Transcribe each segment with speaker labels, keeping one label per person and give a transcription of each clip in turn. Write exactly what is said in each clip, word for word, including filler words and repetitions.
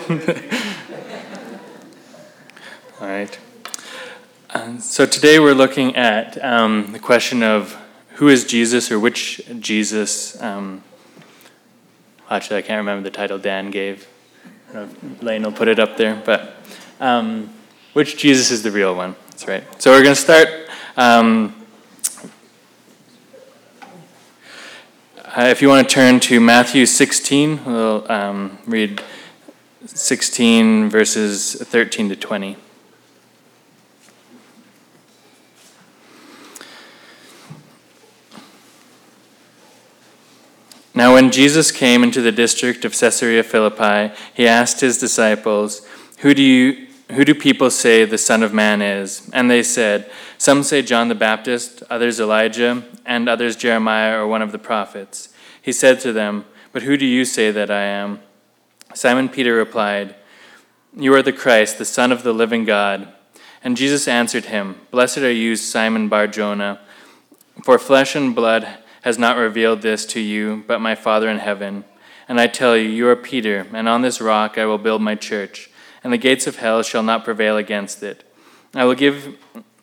Speaker 1: All right. Um, so today we're looking at um, the question of who is Jesus, or which Jesus. Um, actually, I can't remember the title Dan gave. I don't know if Lane will put it up there, but um, which Jesus is the real one? That's right. So we're going to start. Um, uh, if you want to turn to Matthew sixteen, we'll um, read sixteen verses thirteen to twenty. Now when Jesus came into the district of Caesarea Philippi, he asked his disciples, Who do you, who do people say the Son of Man is? And they said, Some say John the Baptist, others Elijah, and others Jeremiah or one of the prophets. He said to them, But who do you say that I am? Simon Peter replied, You are the Christ, the Son of the living God. And Jesus answered him, Blessed are you, Simon Bar-Jonah, for flesh and blood has not revealed this to you, but my Father in heaven. And I tell you, you are Peter, and on this rock I will build my church, and the gates of hell shall not prevail against it. I will give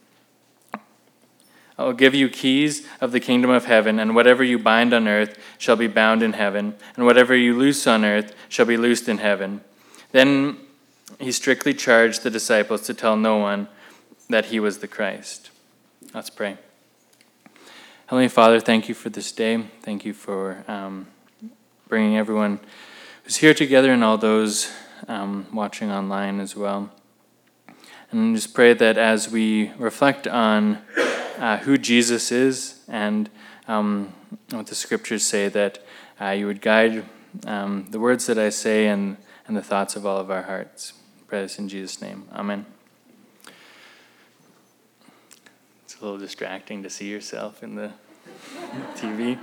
Speaker 1: I will give you keys of the kingdom of heaven, and whatever you bind on earth shall be bound in heaven, and whatever you loose on earth shall be loosed in heaven. Then he strictly charged the disciples to tell no one that he was the Christ. Let's pray. Heavenly Father, thank you for this day. Thank you for um, bringing everyone who's here together and all those um, watching online as well. And just pray that as we reflect on uh, who Jesus is and um, what the scriptures say, that uh, you would guide um, the words that I say and, and the thoughts of all of our hearts. Pray this in Jesus' name. Amen. It's a little distracting to see yourself in the T V.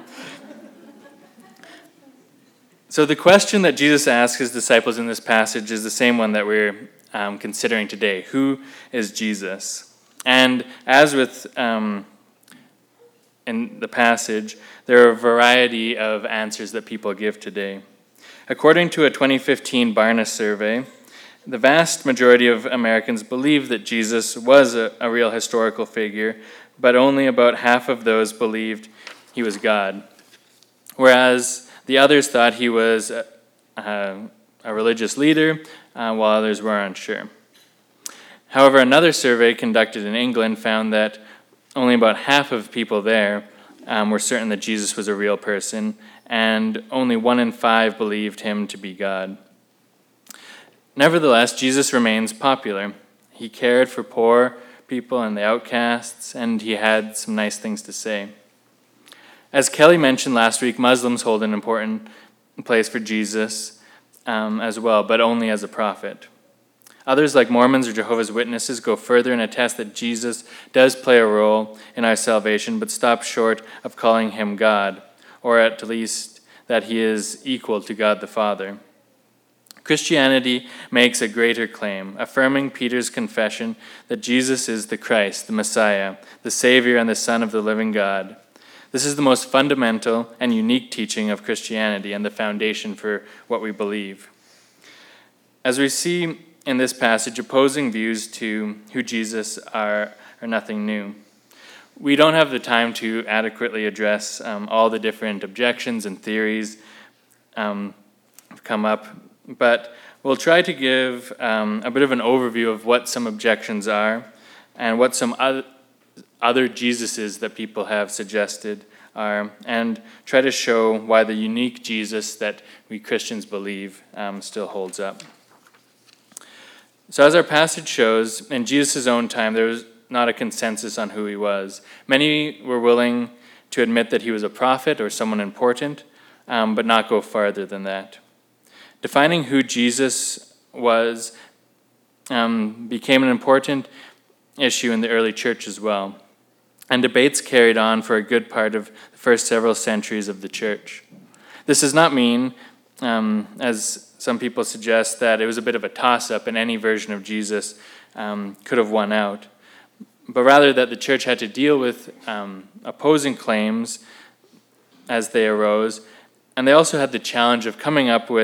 Speaker 1: So the question that Jesus asks his disciples in this passage is the same one that we're um, considering today. Who is Jesus? And as with um, in the passage, there are a variety of answers that people give today. According to a twenty fifteen Barna survey, the vast majority of Americans believe that Jesus was a, a real historical figure, but only about half of those believed he was God, whereas the others thought he was a, a, a religious leader, uh, while others were unsure. However, another survey conducted in England found that only about half of people there um, were certain that Jesus was a real person, and only one in five believed him to be God. Nevertheless, Jesus remains popular. He cared for poor people and the outcasts, and he had some nice things to say. As Kelly mentioned last week, Muslims hold an important place for Jesus um, as well, but only as a prophet. Others, like Mormons or Jehovah's Witnesses, go further and attest that Jesus does play a role in our salvation, but stop short of calling him God, or at least that he is equal to God the Father. Christianity makes a greater claim, affirming Peter's confession that Jesus is the Christ, the Messiah, the Savior, and the Son of the living God. This is the most fundamental and unique teaching of Christianity and the foundation for what we believe. As we see in this passage, opposing views to who Jesus are are nothing new. We don't have the time to adequately address um, all the different objections and theories um, come up, but we'll try to give um, a bit of an overview of what some objections are and what some other, other Jesuses that people have suggested are, and try to show why the unique Jesus that we Christians believe um, still holds up. So as our passage shows, in Jesus' own time, there was not a consensus on who he was. Many were willing to admit that he was a prophet or someone important, um, but not go farther than that. Defining who Jesus was um, became an important issue in the early church as well, and debates carried on for a good part of the first several centuries of the church. This does not mean, um, as some people suggest, that it was a bit of a toss-up and any version of Jesus um, could have won out, but rather that the church had to deal with um, opposing claims as they arose, and they also had the challenge of coming up with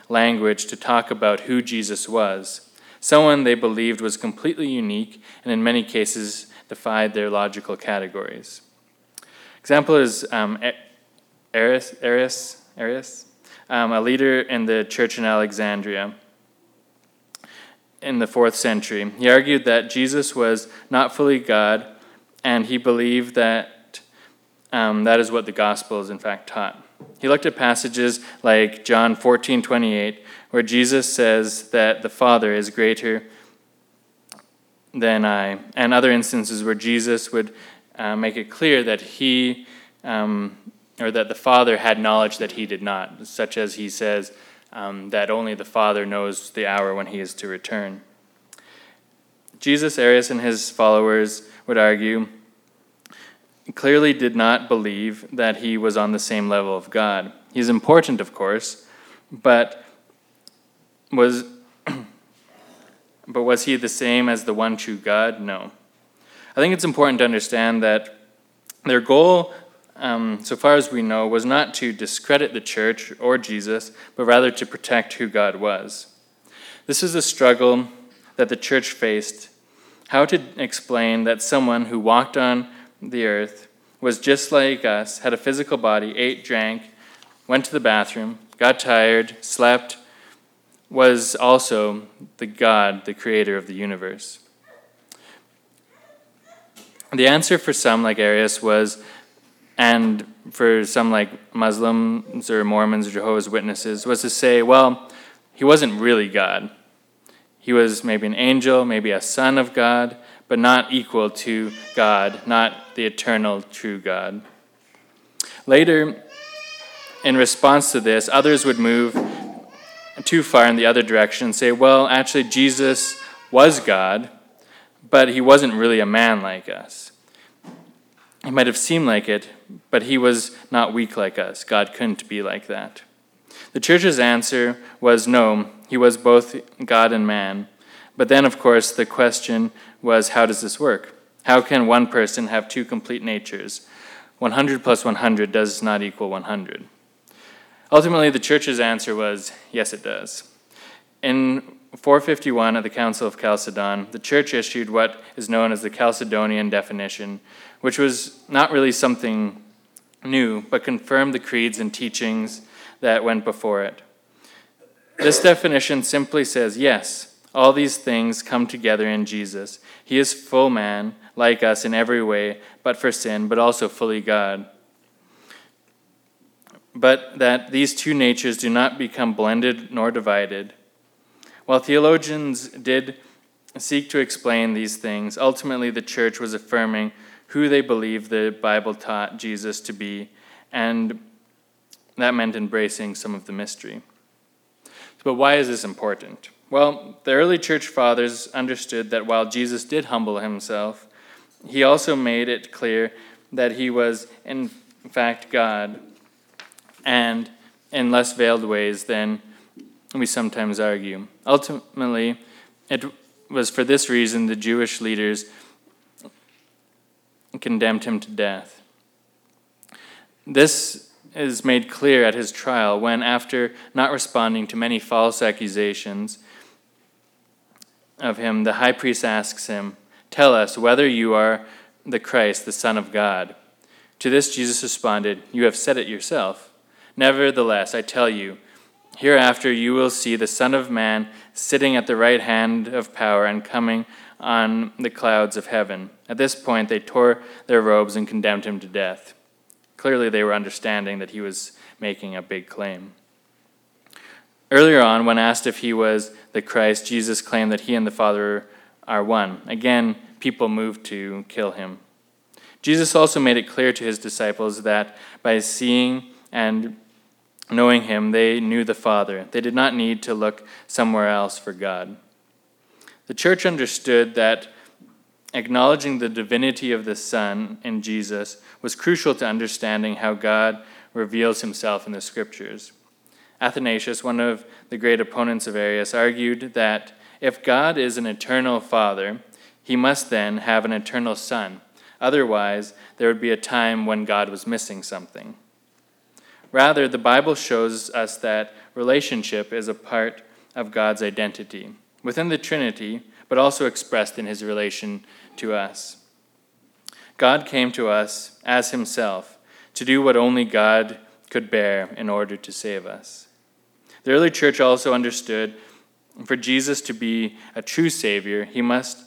Speaker 1: language to talk about who Jesus was, someone they believed was completely unique and in many cases defied their logical categories. Example is um, Arius, Arius, Arius um, a leader in the church in Alexandria in the fourth century. He argued that Jesus was not fully God, and he believed that um, that is what the Gospels in fact taught. He looked at passages like John fourteen twenty-eight, where Jesus says that the Father is greater than I, and other instances where Jesus would uh, make it clear that he, um, or that the Father had knowledge that he did not, such as he says um, that only the Father knows the hour when he is to return. Jesus, Arius, and his followers would argue clearly did not believe that he was on the same level of God. He's important, of course, but was but was he the same as the one true God? No. I think it's important to understand that their goal, um, so far as we know, was not to discredit the church or Jesus, but rather to protect who God was. This is a struggle that the church faced, how to explain that someone who walked on the earth was just like us, had a physical body, ate, drank, went to the bathroom, got tired, slept, was also the God, the creator of the universe. The answer for some like Arius was, and for some like Muslims or Mormons or Jehovah's Witnesses, was to say, well, he wasn't really God. He was maybe an angel, maybe a son of God, but not equal to God, not the eternal true God. Later, in response to this, others would move too far in the other direction and say, well, actually, Jesus was God, but he wasn't really a man like us. He might have seemed like it, but he was not weak like us. God couldn't be like that. The church's answer was no, he was both God and man. But then, of course, the question was, how does this work? How can one person have two complete natures? one hundred plus one hundred does not equal one hundred. Ultimately, the church's answer was, yes, it does. In four fifty-one at the Council of Chalcedon, the church issued what is known as the Chalcedonian definition, which was not really something new, but confirmed the creeds and teachings that went before it. This definition simply says, yes, all these things come together in Jesus. He is full man, like us in every way, but for sin, but also fully God. But that these two natures do not become blended nor divided. While theologians did seek to explain these things, ultimately the church was affirming who they believed the Bible taught Jesus to be, and that meant embracing some of the mystery. But why is this important? Well, the early church fathers understood that while Jesus did humble himself, he also made it clear that he was in fact God, and in less veiled ways than we sometimes argue. Ultimately, it was for this reason the Jewish leaders condemned him to death. This is made clear at his trial when, after not responding to many false accusations of him, the high priest asks him, "Tell us whether you are the Christ, the Son of God." To this Jesus responded, "You have said it yourself. Nevertheless, I tell you, hereafter you will see the Son of Man sitting at the right hand of power and coming on the clouds of heaven." At this point, they tore their robes and condemned him to death. Clearly, they were understanding that he was making a big claim. Earlier on, when asked if he was the Christ, Jesus claimed that he and the Father are one. Again, people moved to kill him. Jesus also made it clear to his disciples that by seeing and knowing him, they knew the Father. They did not need to look somewhere else for God. The church understood that acknowledging the divinity of the Son in Jesus was crucial to understanding how God reveals himself in the Scriptures. Athanasius, one of the great opponents of Arius, argued that if God is an eternal Father, he must then have an eternal Son. Otherwise, there would be a time when God was missing something. Rather, the Bible shows us that relationship is a part of God's identity within the Trinity, but also expressed in his relation to us. God came to us as himself to do what only God could bear in order to save us. The early church also understood for Jesus to be a true Savior, he must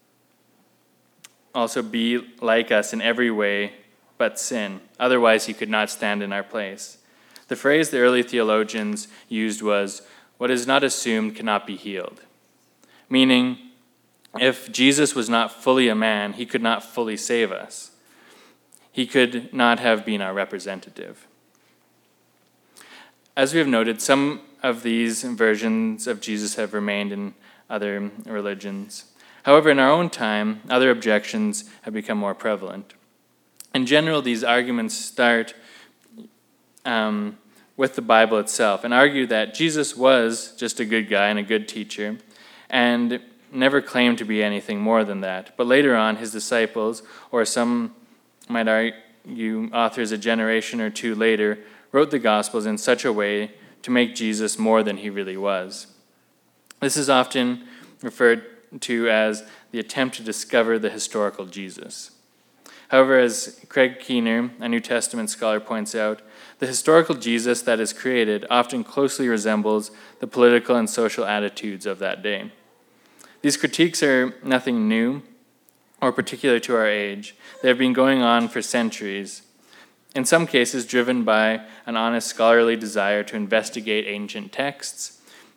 Speaker 1: also be like us in every way but sin. Otherwise, he could not stand in our place. The phrase the early theologians used was, "What is not assumed cannot be healed," meaning if Jesus was not fully a man, he could not fully save us. He could not have been our representative. As we have noted, some of these versions of Jesus have remained in other religions. However, in our own time, other objections have become more prevalent. In general, these arguments start um, with the Bible itself and argue that Jesus was just a good guy and a good teacher and never claimed to be anything more than that. But later on, his disciples, or some might argue authors a generation or two later, wrote the Gospels in such a way to make Jesus more than he really was. This is often referred to as the attempt to discover the historical Jesus. However, as Craig Keener, a New Testament scholar, points out, the historical Jesus that is created often closely resembles the political and social attitudes of that day. These critiques are nothing new or particular to our age. They have been going on for centuries, in some cases driven by an honest scholarly desire to investigate ancient texts.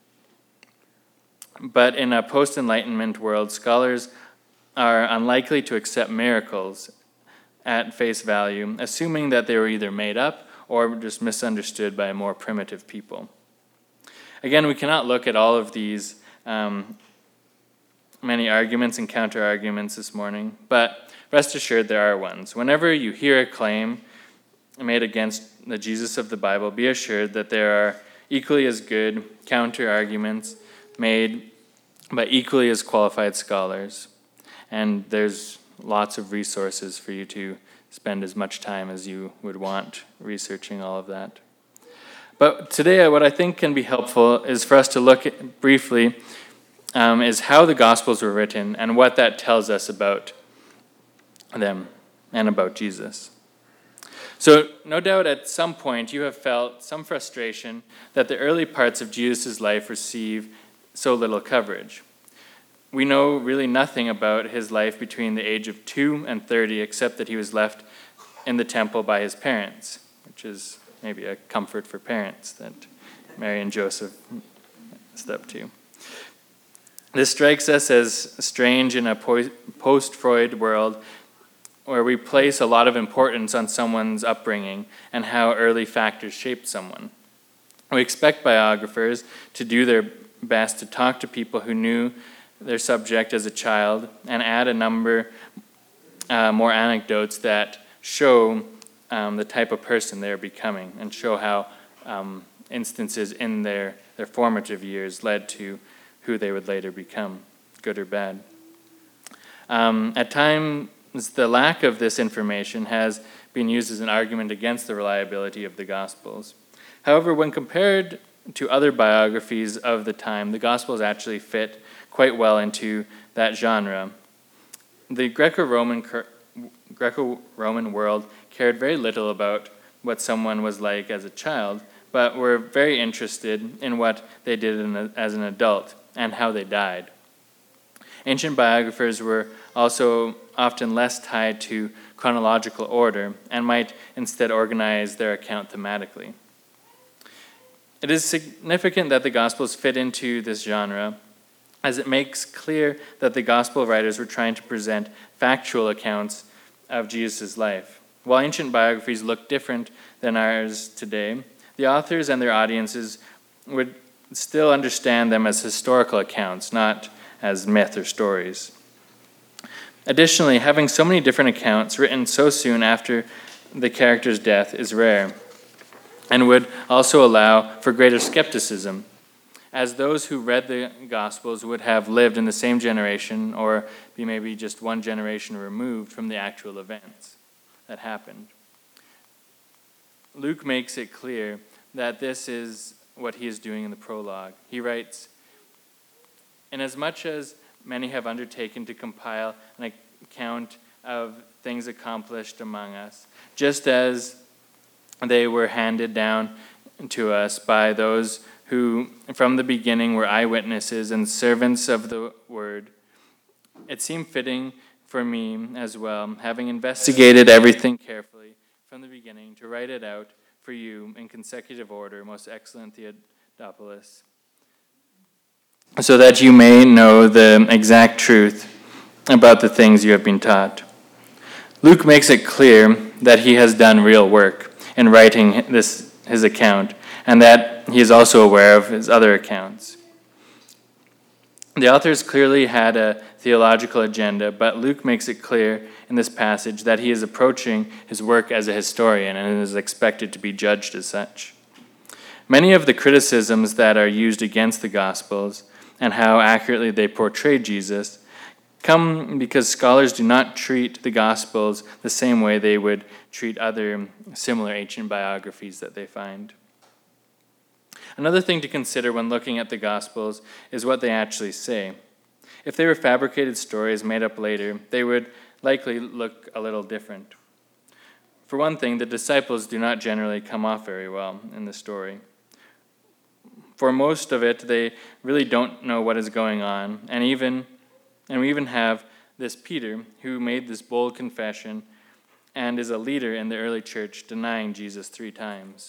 Speaker 1: But in a post-Enlightenment world, scholars are unlikely to accept miracles at face value, assuming that they were either made up or just misunderstood by more primitive people. Again, we cannot look at all of these um, many arguments and counter-arguments this morning, but rest assured there are ones. Whenever you hear a claim made against the Jesus of the Bible, be assured that there are equally as good counter-arguments made by equally as qualified scholars. And there's lots of resources for you to spend as much time as you would want researching all of that. But today, what I think can be helpful is for us to look at, briefly um, is how the Gospels were written and what that tells us about them and about Jesus. So no doubt at some point you have felt some frustration that the early parts of Jesus' life receive so little coverage. We know really nothing about his life between the age of two and thirty, except that he was left in the temple by his parents, which is maybe a comfort for parents that Mary and Joseph stepped to. This strikes us as strange in a post-Freud world where we place a lot of importance on someone's upbringing and how early factors shaped someone. We expect biographers to do their best to talk to people who knew their subject as a child and add a number uh, more anecdotes that show um, the type of person they're becoming and show how um, instances in their, their formative years led to who they would later become, good or bad. Um, at times, the lack of this information has been used as an argument against the reliability of the Gospels. However, when compared to other biographies of the time, the Gospels actually fit quite well into that genre. The Greco-Roman Greco-Roman world cared very little about what someone was like as a child, but were very interested in what they did in a, as an adult and how they died. Ancient biographers were also often less tied to chronological order and might instead organize their account thematically. It is significant that the Gospels fit into this genre, as it makes clear that the Gospel writers were trying to present factual accounts of Jesus' life. While ancient biographies look different than ours today, the authors and their audiences would still understand them as historical accounts, not as myth or stories. Additionally, having so many different accounts written so soon after the character's death is rare, and would also allow for greater skepticism, as those who read the Gospels would have lived in the same generation or be maybe just one generation removed from the actual events that happened. Luke makes it clear that this is what he is doing in the prologue. He writes, "Inasmuch as many have undertaken to compile an account of things accomplished among us, just as they were handed down to us by those who from the beginning were eyewitnesses and servants of the word, it seemed fitting for me as well, having investigated everything carefully from the beginning, to write it out for you in consecutive order, most excellent Theodophilus, so that you may know the exact truth about the things you have been taught." Luke makes it clear that he has done real work in writing this his account, and that he is also aware of his other accounts. The authors clearly had a theological agenda, but Luke makes it clear in this passage that he is approaching his work as a historian and is expected to be judged as such. Many of the criticisms that are used against the Gospels and how accurately they portray Jesus come because scholars do not treat the Gospels the same way they would treat other similar ancient biographies that they find. Another thing to consider when looking at the Gospels is what they actually say. If they were fabricated stories made up later, they would likely look a little different. For one thing, the disciples do not generally come off very well in the story. For most of it, they really don't know what is going on, and even and we even have this Peter, who made this bold confession and is a leader in the early church, denying Jesus three times.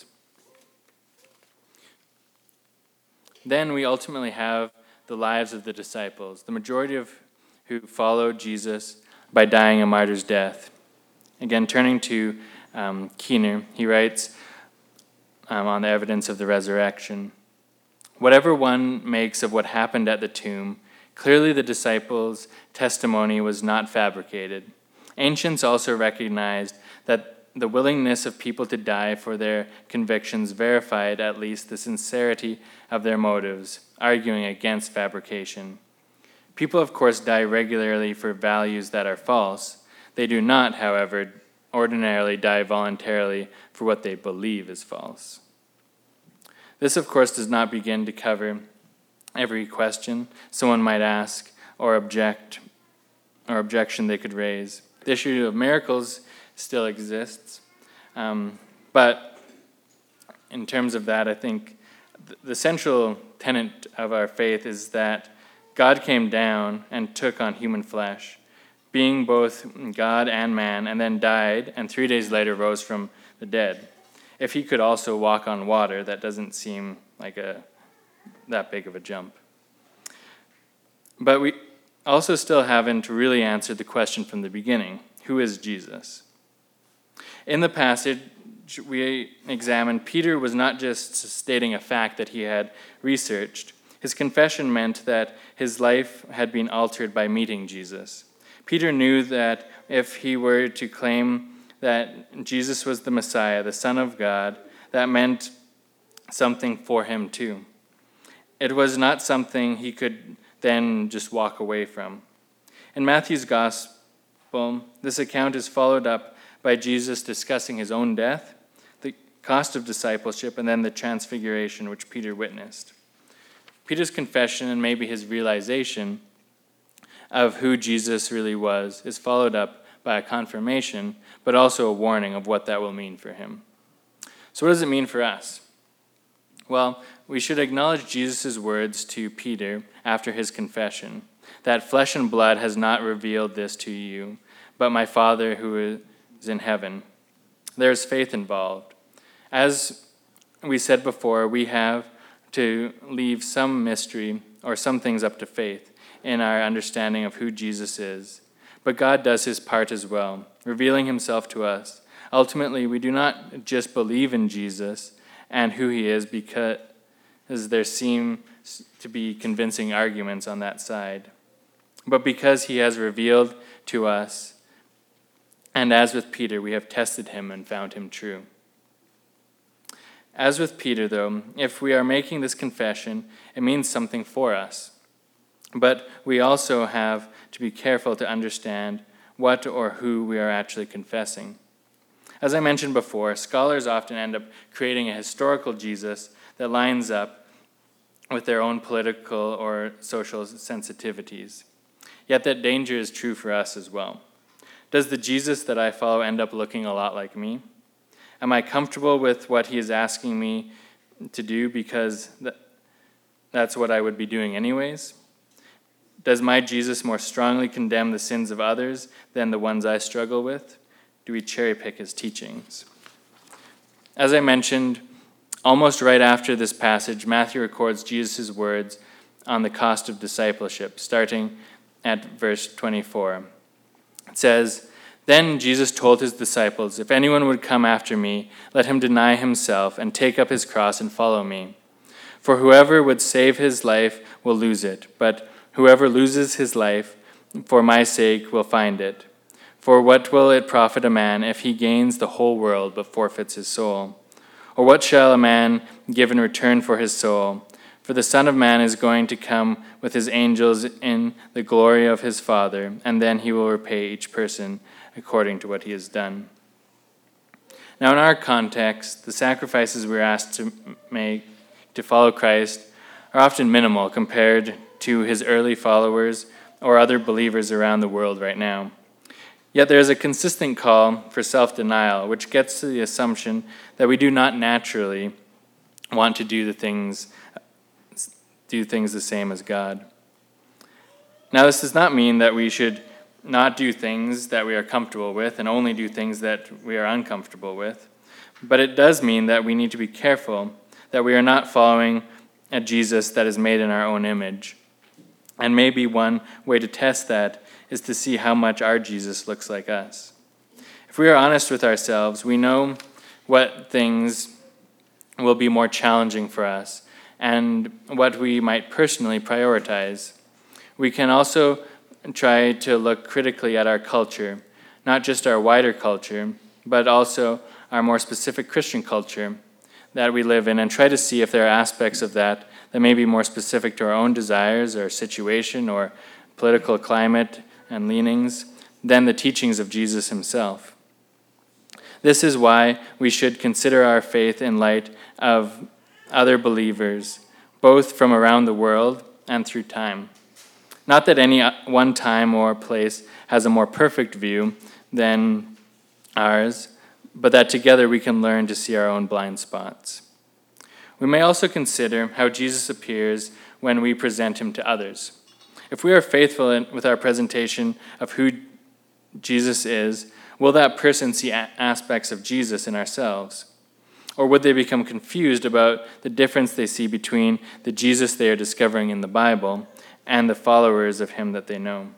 Speaker 1: Then we ultimately have the lives of the disciples, the majority of who followed Jesus by dying a martyr's death. Again, turning to um, Keener, he writes um, on the evidence of the resurrection, "Whatever one makes of what happened at the tomb, clearly the disciples' testimony was not fabricated. Ancients also recognized that the willingness of people to die for their convictions verified at least the sincerity of their motives, arguing against fabrication. People, of course, die regularly for values that are false. They do not, however, ordinarily die voluntarily for what they believe is false." This, of course, does not begin to cover every question someone might ask or object or objection they could raise. The issue of miracles still exists, um, but in terms of that, I think the central tenet of our faith is that God came down and took on human flesh, being both God and man, and then died, and three days later rose from the dead. If he could also walk on water, that doesn't seem like a that big of a jump. But we also still haven't really answered the question from the beginning. Who is Jesus? In the passage we examined, Peter was not just stating a fact that he had researched. His confession meant that his life had been altered by meeting Jesus. Peter knew that if he were to claim that Jesus was the Messiah, the Son of God, that meant something for him too. It was not something he could then just walk away from. In Matthew's Gospel, this account is followed up by Jesus discussing his own death, the cost of discipleship, and then the transfiguration which Peter witnessed. Peter's confession and maybe his realization of who Jesus really was is followed up by a confirmation, but also a warning of what that will mean for him. So what does it mean for us? Well, we should acknowledge Jesus' words to Peter after his confession, that flesh and blood has not revealed this to you, but my Father who is in heaven. There is faith involved. As we said before, we have to leave some mystery or some things up to faith in our understanding of who Jesus is. But God does his part as well, revealing himself to us. Ultimately, we do not just believe in Jesus and who he is because there seem to be convincing arguments on that side, but because he has revealed to us, and as with Peter, we have tested him and found him true. As with Peter, though, if we are making this confession, it means something for us. But we also have to be careful to understand what or who we are actually confessing. As I mentioned before, scholars often end up creating a historical Jesus that lines up with their own political or social sensitivities. Yet that danger is true for us as well. Does the Jesus that I follow end up looking a lot like me? Am I comfortable with what he is asking me to do because th- that's what I would be doing anyways? Does my Jesus more strongly condemn the sins of others than the ones I struggle with? Do we cherry pick his teachings? As I mentioned, almost right after this passage, Matthew records Jesus' words on the cost of discipleship, starting at verse twenty-four. It says, "Then Jesus told his disciples, 'If anyone would come after me, let him deny himself and take up his cross and follow me. For whoever would save his life will lose it, but whoever loses his life for my sake will find it. For what will it profit a man if he gains the whole world but forfeits his soul? Or what shall a man give in return for his soul? For the Son of Man is going to come with his angels in the glory of his Father, and then he will repay each person according to what he has done.'" Now, in our context, the sacrifices we're asked to make to follow Christ are often minimal compared to his early followers or other believers around the world right now. Yet there is a consistent call for self-denial, which gets to the assumption that we do not naturally want to do the things, do things the same as God. Now, this does not mean that we should not do things that we are comfortable with and only do things that we are uncomfortable with, but it does mean that we need to be careful that we are not following a Jesus that is made in our own image. And maybe one way to test that is to see how much our Jesus looks like us. If we are honest with ourselves, we know what things will be more challenging for us and what we might personally prioritize. We can also try to look critically at our culture, not just our wider culture, but also our more specific Christian culture that we live in, and try to see if there are aspects of that that may be more specific to our own desires or situation or political climate and leanings than the teachings of Jesus himself. This is why we should consider our faith in light of other believers, both from around the world and through time. Not that any one time or place has a more perfect view than ours, but that together we can learn to see our own blind spots. We may also consider how Jesus appears when we present him to others. If we are faithful in, with our presentation of who Jesus is, will that person see a- aspects of Jesus in ourselves? Or would they become confused about the difference they see between the Jesus they are discovering in the Bible and the followers of him that they know?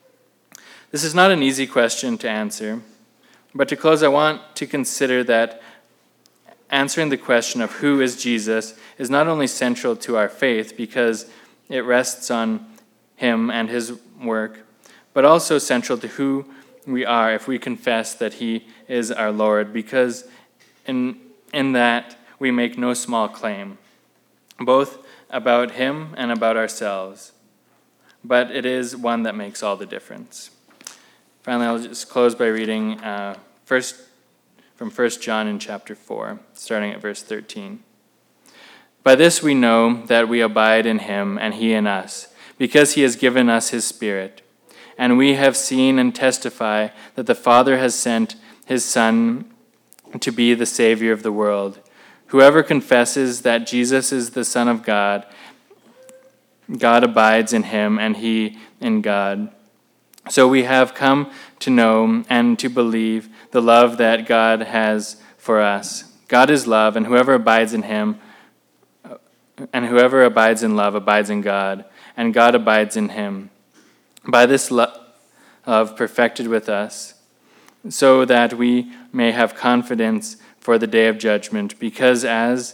Speaker 1: This is not an easy question to answer, but to close, I want to consider that answering the question of who is Jesus is not only central to our faith because it rests on him and his work, but also central to who we are if we confess that he is our Lord, because in, in that we make no small claim, both about him and about ourselves, but it is one that makes all the difference. Finally, I'll just close by reading uh, first from First John in chapter four, starting at verse thirteen. "By this we know that we abide in him and he in us, because he has given us his Spirit. And we have seen and testify that the Father has sent his Son to be the Savior of the world. Whoever confesses that Jesus is the Son of God, God abides in him and he in God. So we have come to know and to believe the love that God has for us. God is love, and whoever abides in him, and whoever abides in love abides in God, and God abides in him. By this love perfected with us, so that we may have confidence for the day of judgment, because as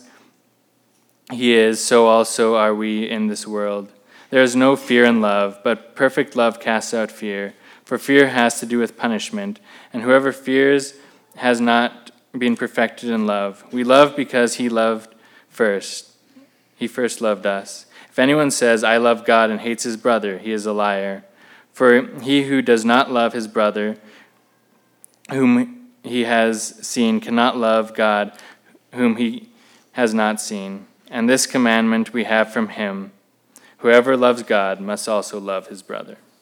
Speaker 1: he is, so also are we in this world. There is no fear in love, but perfect love casts out fear, for fear has to do with punishment, and whoever fears has not been perfected in love. We love because he loved first. He first loved us. If anyone says, 'I love God,' and hates his brother, he is a liar. For he who does not love his brother, whom he has seen cannot love God whom he has not seen. And this commandment we have from him: whoever loves God must also love his brother.